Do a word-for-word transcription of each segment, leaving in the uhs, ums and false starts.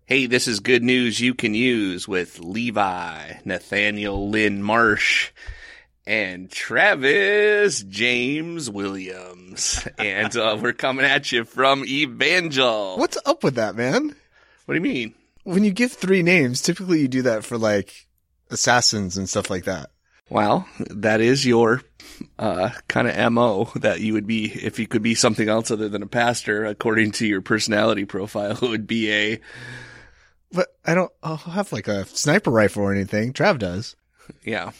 Hey, this is good news you can use with Levi, Nathaniel Lynn Marsh, and Travis James Williams. And uh, we're coming at you from Evangel. What's up with that, man? What do you mean? When you give three names, typically you do that for like assassins and stuff like that. Well, that is your uh, kind of M O that you would be, if you could be something else other than a pastor, according to your personality profile, it would be a... But I don't I'll have like a sniper rifle or anything. Trav does. Yeah.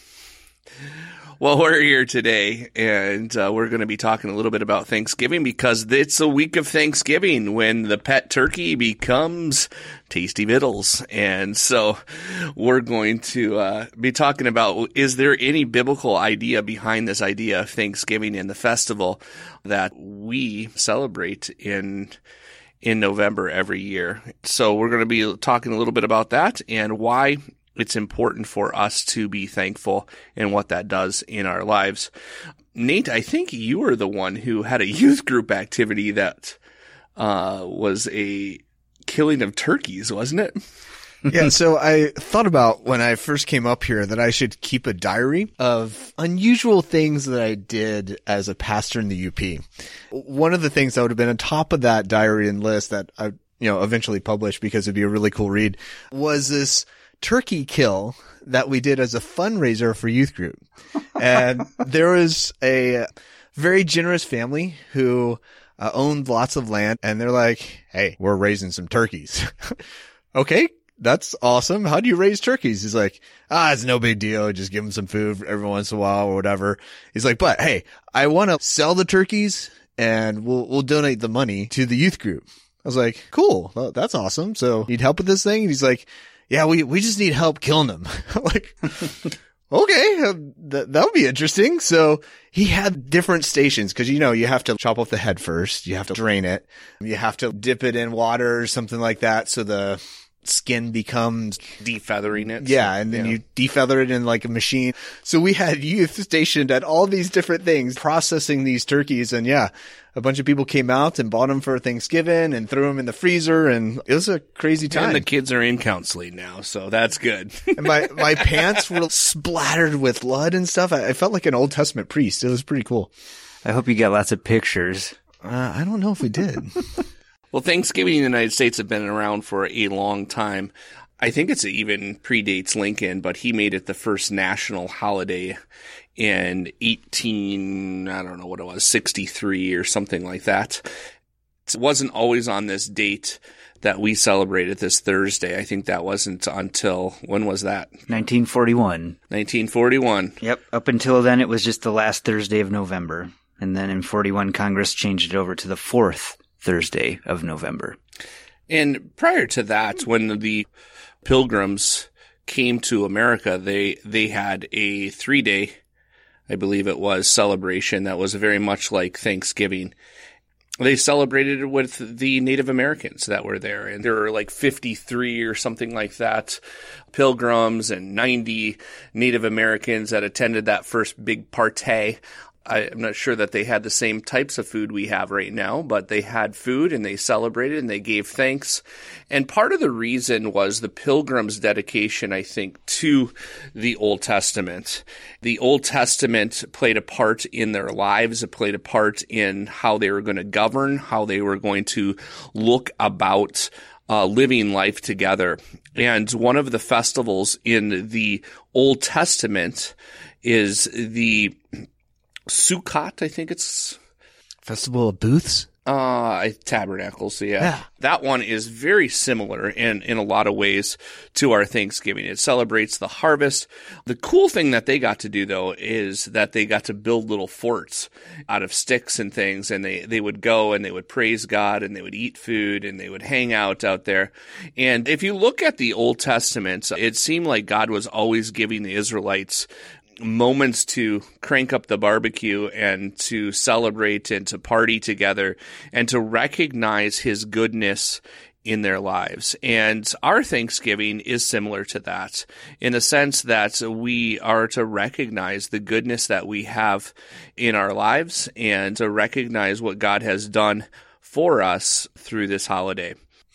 Well, we're here today, and uh, we're going to be talking a little bit about Thanksgiving because it's a week of Thanksgiving when the pet turkey becomes Tasty Vittles. And so we're going to uh, be talking about, is there any biblical idea behind this idea of Thanksgiving and the festival that we celebrate in in November every year? So we're going to be talking a little bit about that and why it's important for us to be thankful and what that does in our lives. Nate, I think you were the one who had a youth group activity that uh, was a killing of turkeys, wasn't it? Yeah, so I thought about when I first came up here that I should keep a diary of unusual things that I did as a pastor in the U P. One of the things that would have been on top of that diary and list that I, you know, eventually published because it'd be a really cool read was this turkey kill that we did as a fundraiser for youth group. And there was a very generous family who uh, owned lots of land, and they're like, hey, we're raising some turkeys. Okay, that's awesome. How do you raise turkeys? He's like, ah, it's no big deal. Just give them some food every once in a while or whatever. He's like, but hey, I want to sell the turkeys and we'll, we'll donate the money to the youth group. I was like, cool. Well, that's awesome. So need help with this thing? And he's like, yeah, we, we just need help killing them. Like, okay, uh, that, that would be interesting. So he had different stations because, you know, you have to chop off the head first. You have to drain it. You have to dip it in water or something like that. So the skin becomes defeathering it. Yeah. And then yeah. you defeather it in like a machine. So we had youth stationed at all these different things processing these turkeys. And yeah, a bunch of people came out and bought them for Thanksgiving and threw them in the freezer. And it was a crazy time. And the kids are in counseling now. So that's good. And my, my pants were splattered with blood and stuff. I, I felt like an Old Testament priest. It was pretty cool. I hope you got lots of pictures. Uh, I don't know if we did. Well, Thanksgiving in the United States have been around for a long time. I think it's even predates Lincoln, but he made it the first national holiday in eighteen, I don't know what it was, sixty-three or something like that. It wasn't always on this date that we celebrated this Thursday. I think that wasn't until, when was that? nineteen forty-one. nineteen forty-one. Yep. Up until then, it was just the last Thursday of November. And then in forty-one, Congress changed it over to the fourth Thursday of November. And prior to that, when the Pilgrims came to America, they they had a three-day, I believe it was, celebration that was very much like Thanksgiving. They celebrated it with the Native Americans that were there, and there were like fifty-three or something like that Pilgrims and ninety Native Americans that attended that first big party. I'm not sure that they had the same types of food we have right now, but they had food and they celebrated and they gave thanks. And part of the reason was the Pilgrims' dedication, I think, to the Old Testament. The Old Testament played a part in their lives. It played a part in how they were going to govern, how they were going to look about uh, living life together. And one of the festivals in the Old Testament is the Sukkot, I think it's Festival of Booths. Uh, Tabernacles, yeah. yeah. That one is very similar in, in a lot of ways to our Thanksgiving. It celebrates the harvest. The cool thing that they got to do, though, is that they got to build little forts out of sticks and things, and they, they would go and they would praise God and they would eat food and they would hang out out there. And if you look at the Old Testament, it seemed like God was always giving the Israelites moments to crank up the barbecue and to celebrate and to party together and to recognize his goodness in their lives. And our Thanksgiving is similar to that in the sense that we are to recognize the goodness that we have in our lives and to recognize what God has done for us through this holiday.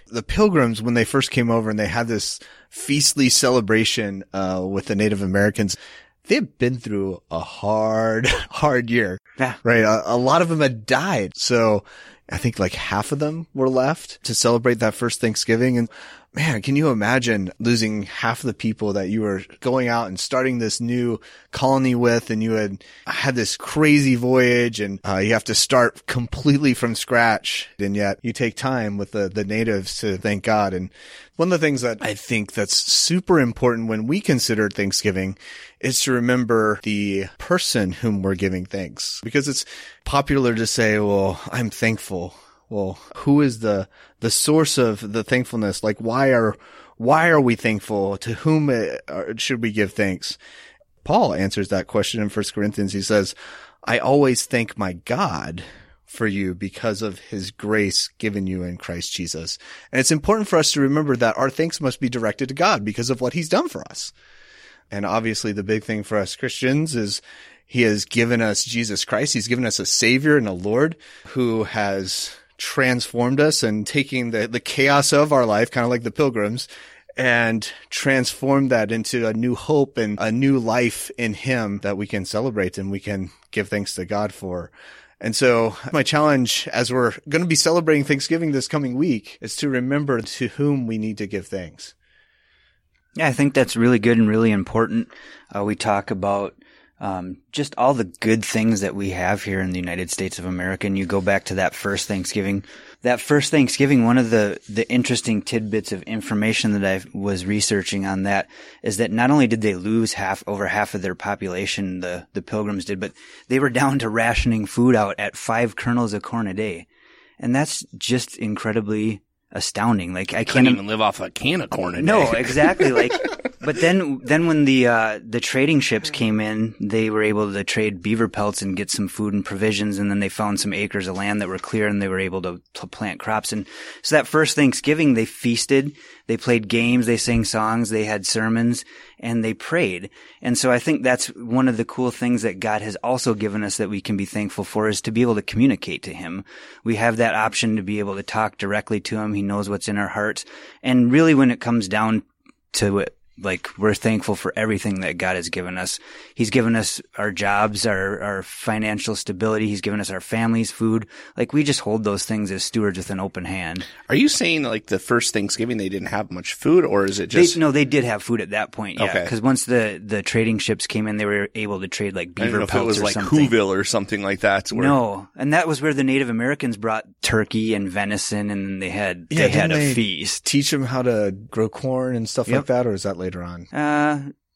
The Pilgrims, when they first came over and they had this feastly celebration uh with the Native Americans, they've been through a hard, hard year. Yeah. Right. A, a lot of them had died. So I think like half of them were left to celebrate that first Thanksgiving. And man, can you imagine losing half of the people that you were going out and starting this new colony with, and you had had this crazy voyage, and uh, you have to start completely from scratch, and yet you take time with the, the natives to thank God. And one of the things that I think that's super important when we consider Thanksgiving is to remember the person whom we're giving thanks, because it's popular to say, well, I'm thankful. Well, who is the, the source of the thankfulness? Like, why are, why are we thankful? To whom uh, should we give thanks? Paul answers that question in First Corinthians. He says, I always thank my God for you because of his grace given you in Christ Jesus. And it's important for us to remember that our thanks must be directed to God because of what he's done for us. And obviously the big thing for us Christians is he has given us Jesus Christ. He's given us a Savior and a Lord who has transformed us and taking the, the chaos of our life, kind of like the Pilgrims, and transformed that into a new hope and a new life in him that we can celebrate and we can give thanks to God for. And so my challenge as we're going to be celebrating Thanksgiving this coming week is to remember to whom we need to give thanks. Yeah, I think that's really good and really important. Uh, we talk about Um, just all the good things that we have here in the United States of America. And you go back to that first Thanksgiving, that first Thanksgiving, one of the, the interesting tidbits of information that I was researching on that is that not only did they lose half, over half of their population, the, the Pilgrims did, but they were down to rationing food out at five kernels of corn a day. And that's just incredibly astounding. Like, I Couldn't can't even live off a can of corn a day. No, exactly. Like, but then, then when the, uh, the trading ships came in, they were able to trade beaver pelts and get some food and provisions. And then they found some acres of land that were clear and they were able to, to plant crops. And so that first Thanksgiving, they feasted, they played games, they sang songs, they had sermons, and they prayed. And so I think that's one of the cool things that God has also given us that we can be thankful for, is to be able to communicate to him. We have that option to be able to talk directly to him. He knows what's in our hearts. And really, when it comes down to it, like, we're thankful for everything that God has given us. He's given us our jobs, our, our financial stability. He's given us our families, food. Like, we just hold those things as stewards with an open hand. Are you saying like the first Thanksgiving they didn't have much food, or is it just? They, no, they did have food at that point. Yeah. Okay. Because once the, the trading ships came in, they were able to trade like I don't beaver know if it pelts was or like something. Whoville or something like that. Where... No. And that was where the Native Americans brought turkey and venison, and they had, Yeah, they had a didn't they feast. Teach them how to grow corn and stuff Yep. like that, or is that later on? Uh,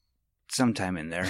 sometime in there.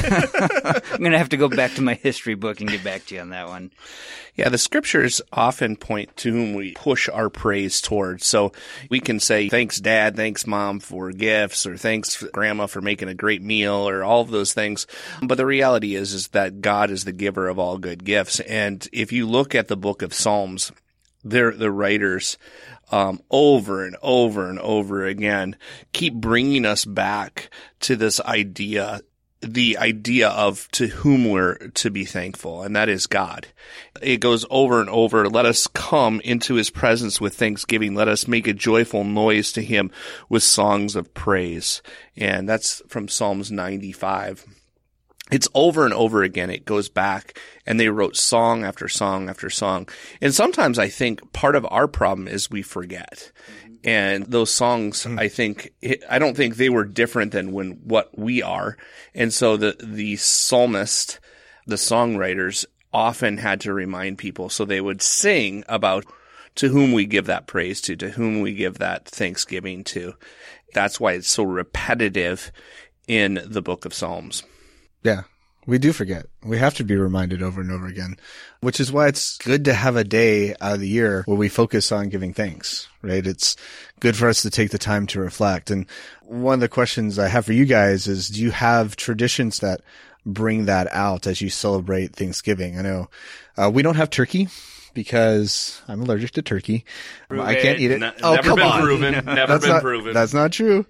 I'm going to have to go back to my history book and get back to you on that one. Yeah, the scriptures often point to whom we push our praise towards. So we can say, thanks, Dad, thanks, Mom, for gifts, or thanks, Grandma, for making a great meal, or all of those things. But the reality is, is that God is the giver of all good gifts. And if you look at the book of Psalms, they're the writers um, over and over and over again keep bringing us back to this idea, the idea of to whom we're to be thankful, and that is God. It goes over and over. Let us come into his presence with thanksgiving. Let us make a joyful noise to him with songs of praise. And that's from Psalms ninety-five. It's over and over again. It goes back, and they wrote song after song after song. And sometimes I think part of our problem is we forget. Mm-hmm. And those songs, mm-hmm. I think, I don't think they were different than when what we are. And so the, the psalmist, the songwriters often had to remind people. So they would sing about to whom we give that praise to, to whom we give that thanksgiving to. That's why it's so repetitive in the book of Psalms. Yeah, we do forget. We have to be reminded over and over again, which is why it's good to have a day out of the year where we focus on giving thanks, right? It's good for us to take the time to reflect. And one of the questions I have for you guys is, do you have traditions that bring that out as you celebrate Thanksgiving? I know uh, we don't have turkey because I'm allergic to turkey. Prove I can't it. eat it. No, oh, never come been on. proven. Never that's been not, proven. That's not true.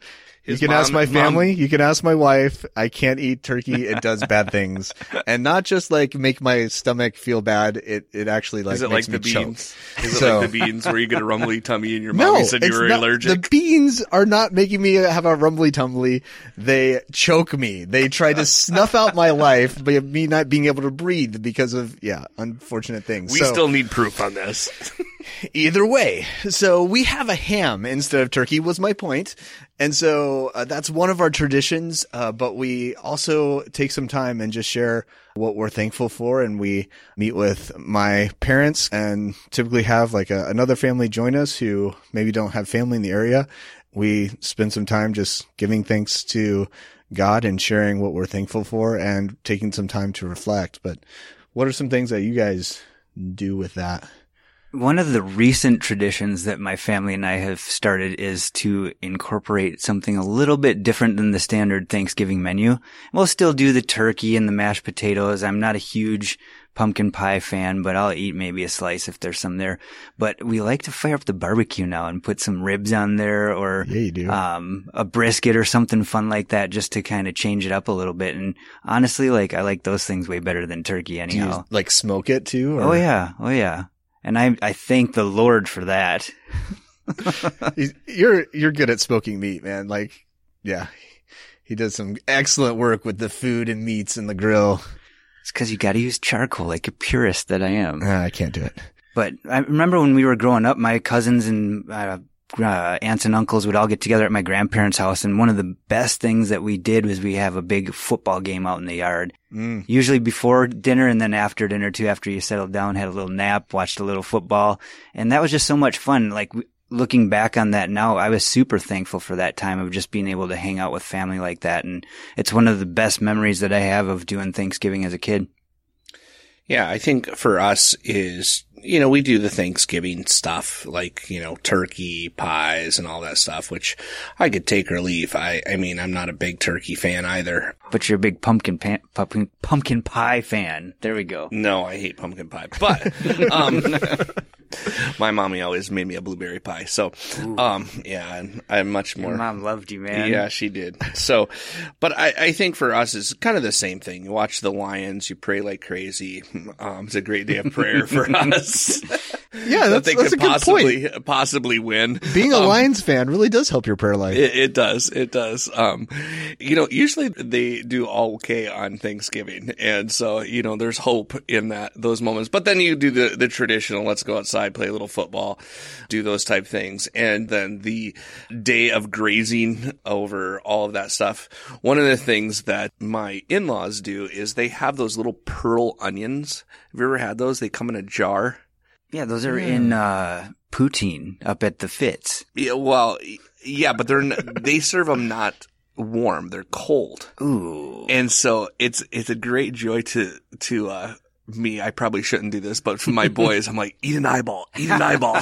You can mom, ask my mom, family. You can ask my wife. I can't eat turkey. It does bad things. And not just like make my stomach feel bad. It, it actually like Is it makes like the me choke. beans? Is So- it like the beans where you get a rumbly tummy and your No, mommy said you it's were not- allergic? The beans are not making me have a rumbly tumbly. They choke me. They try to snuff out my life by me not being able to breathe because of, yeah, unfortunate things. we So- still need proof on this. Either way. So we have a ham instead of turkey was my point. And so uh, that's one of our traditions. Uh, but we also take some time and just share what we're thankful for. And we meet with my parents and typically have like a, another family join us who maybe don't have family in the area. We spend some time just giving thanks to God and sharing what we're thankful for and taking some time to reflect. But what are some things that you guys do with that? One of the recent traditions that my family and I have started is to incorporate something a little bit different than the standard Thanksgiving menu. We'll still do the turkey and the mashed potatoes. I'm not a huge pumpkin pie fan, but I'll eat maybe a slice if there's some there. But we like to fire up the barbecue now and put some ribs on there or Yeah, you do. um a brisket or something fun like that just to kind of change it up a little bit. And honestly, like I like those things way better than turkey Do you anyhow. like smoke it too? Or? Oh yeah. Oh yeah. And I, I thank the Lord for that. He's- you're you're good at smoking meat, man. Like, yeah, he does some excellent work with the food and meats and the grill. It's because you got to use charcoal like a purist that I am. Ah, I can't do it. But I remember when we were growing up, my cousins and uh, uh, aunts and uncles would all get together at my grandparents' house. And one of the best things that we did was we have a big football game out in the yard. Mm. Usually before dinner and then after dinner too, after you settled down, had a little nap, watched a little football. And that was just so much fun. Like we, looking back on that now, I was super thankful for that time of just being able to hang out with family like that. And it's one of the best memories that I have of doing Thanksgiving as a kid. Yeah, I think for us is, you know, we do the Thanksgiving stuff, like, you know, turkey, pies, and all that stuff, which I could take or leave. I, I mean, I'm not a big turkey fan either. But you're a big pumpkin pan, pumpkin, pumpkin pie fan. There we go. No, I hate pumpkin pie. But, um, my mommy always made me a blueberry pie. So, um, yeah, and I'm much more. Your mom loved you, man. Yeah, she did. So, but I, I think for us it's kind of the same thing. You watch the Lions, you pray like crazy. Um, it's a great day of prayer for us. Yeah, that that's, they that's could a good possibly point. possibly win. Being a Um, Lions fan really does help your prayer life. It, it does. It does. Um, you know, usually they do all okay on Thanksgiving. And so, you know, there's hope in that, those moments. But then you do the, the traditional, let's go outside, play a little football, do those type things. And then the day of grazing over all of that stuff. One of the things that my in-laws do is they have those little pearl onions. Have you ever had those? They come in a jar. Yeah, those are in uh, poutine up at the Fitz. Yeah, well, yeah, but they're n- they serve them not warm; they're cold, Ooh. and so it's it's a great joy to to uh, me. I probably shouldn't do this, but for my boys, I'm like, eat an eyeball, eat an eyeball,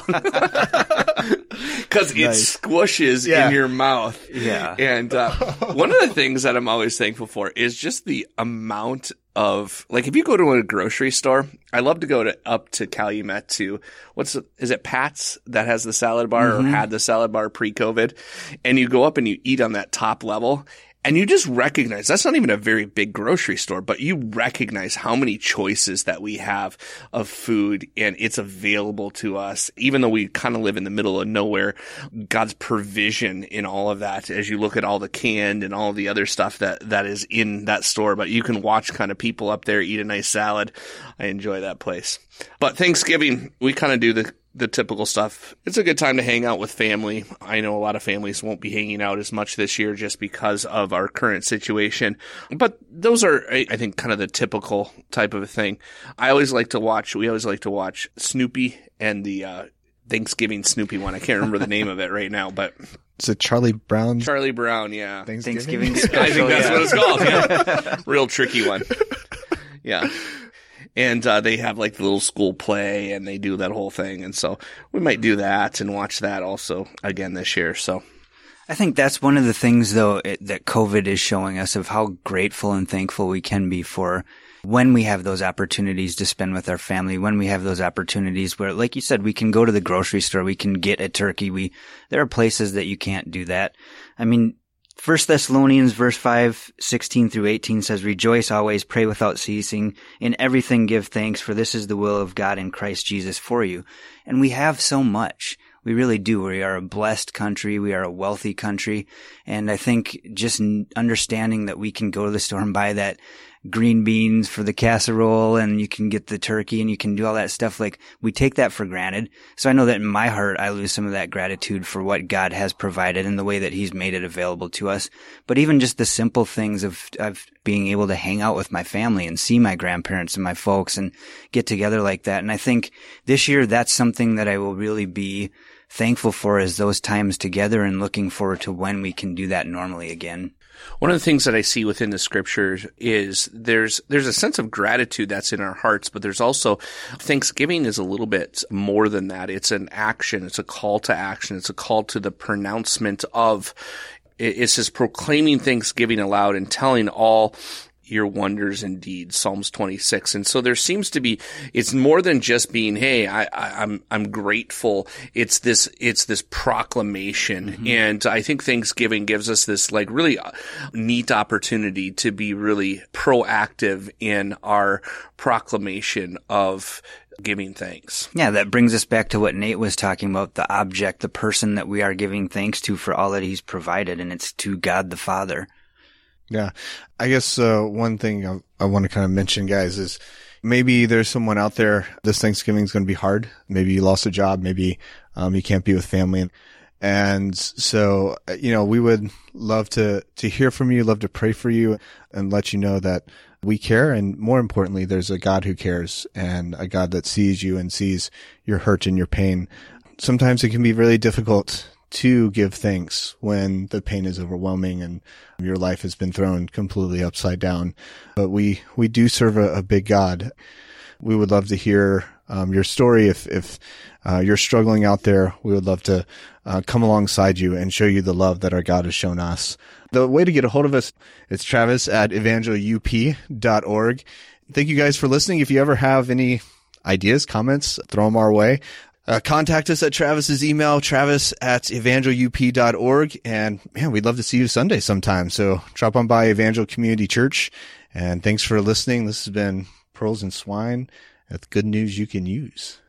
because it Nice. squishes Yeah. in your mouth. Yeah. And uh, one of the things that I'm always thankful for is just the amount of, like, if you go to a grocery store, I love to go to up to Calumet to, what's, the, is it Pat's that has the salad bar Mm-hmm. or had the salad bar pre-COVID? And you go up and you eat on that top level. And you just recognize, that's not even a very big grocery store, but you recognize how many choices that we have of food and it's available to us. Even though we kind of live in the middle of nowhere, God's provision in all of that as you look at all the canned and all the other stuff that, that is in that store. But you can watch kind of people up there eat a nice salad. I enjoy that place. But Thanksgiving, we kind of do the the typical stuff. It's a good time to hang out with family. I know a lot of families won't be hanging out as much this year just because of our current situation. But those are, I I think, kind of the typical type of a thing. I always like to watch, we always like to watch Snoopy and the uh, Thanksgiving Snoopy one. I can't remember the name of it right now, but It's a Charlie Brown Charlie Brown, yeah. Thanksgiving. Thanksgiving I think special. that's yeah. what it's called. Yeah. Real tricky one. Yeah. And uh, they have like the little school play and they do that whole thing. And so we might do that and watch that also again this year. So I think that's one of the things, though, it, that COVID is showing us of how grateful and thankful we can be for when we have those opportunities to spend with our family, when we have those opportunities where, like you said, we can go to the grocery store, we can get a turkey. We, there are places that you can't do that. I mean, First Thessalonians verse five, sixteen through eighteen says, "Rejoice always, pray without ceasing, in everything give thanks, for this is the will of God in Christ Jesus for you." And we have so much. We really do. We are a blessed country. We are a wealthy country. And I think just understanding that we can go to the store and buy that green beans for the casserole, and you can get the turkey, and you can do all that stuff. Like, we take that for granted. So I know that in my heart, I lose some of that gratitude for what God has provided and the way that He's made it available to us. But even just the simple things of, of being able to hang out with my family and see my grandparents and my folks and get together like that. And I think this year, that's something that I will really be thankful for, is those times together, and looking forward to when we can do that normally again. One of the things that I see within the scriptures is there's there's a sense of gratitude that's in our hearts, but there's also Thanksgiving is a little bit more than that. It's an action. It's a call to action. It's a call to the pronouncement of, it says proclaiming Thanksgiving aloud and telling all your wonders and deeds, Psalms twenty-six. And so there seems to be, it's more than just being, hey, I, I, I'm, I'm grateful. It's this, it's this proclamation. Mm-hmm. And I think Thanksgiving gives us this like really neat opportunity to be really proactive in our proclamation of giving thanks. Yeah, that brings us back to what Nate was talking about, the object, the person that we are giving thanks to for all that He's provided, and it's to God the Father. Yeah. I guess uh, one thing I, I want to kind of mention, guys, is maybe there's someone out there, this Thanksgiving is going to be hard. Maybe you lost a job. Maybe um, you can't be with family. And so, you know, we would love to, to hear from you, love to pray for you, and let you know that we care. And more importantly, there's a God who cares, and a God that sees you and sees your hurt and your pain. Sometimes it can be really difficult to give thanks when the pain is overwhelming and your life has been thrown completely upside down. But we, we do serve a, a big God. We would love to hear um, your story. If, if uh, you're struggling out there, we would love to uh, come alongside you and show you the love that our God has shown us. The way to get a hold of us, it's Travis at evangel u p dot org. Thank you guys for listening. If you ever have any ideas, comments, throw them our way. Uh, contact us at Travis's email, travis at evangel u p dot org. And man, we'd love to see you Sunday sometime. So drop on by Evangel Community Church. And thanks for listening. This has been Pearls and Swine. That's good news you can use.